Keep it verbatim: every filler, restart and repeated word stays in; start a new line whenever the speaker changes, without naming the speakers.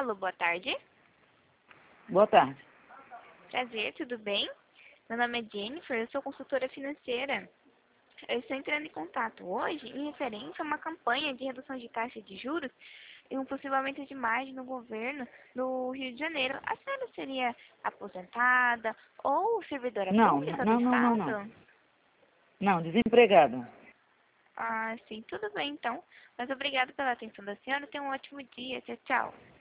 Alô, boa tarde.
Boa tarde.
Prazer, tudo bem? Meu nome é Jennifer, eu sou consultora financeira. Eu estou entrando em contato hoje em referência a uma campanha de redução de taxa de juros e um possível aumento de margem no governo no Rio de Janeiro. A senhora seria aposentada ou servidora
Não,
pública do
não, não, não, não.
Estado?
Não, desempregado.
Ah, sim, tudo bem então. Mas obrigada pela atenção da senhora. Tenha um ótimo dia. Tchau, tchau.